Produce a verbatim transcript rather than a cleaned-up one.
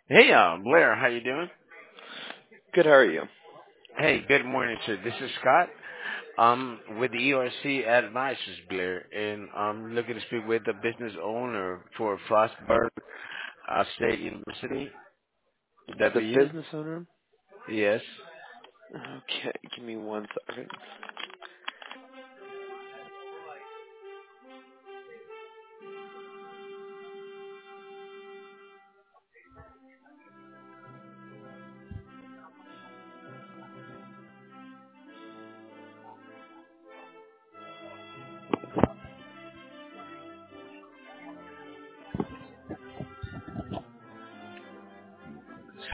Hey, uh, Blair, how you doing? Good, how are you? Hey, good morning, sir. This is Scott. Um, with the E R C Advisors, Blair, and I'm looking to speak with the business owner for Frostburg uh, State University. Would that The be you? business owner? Yes. Okay, give me one second.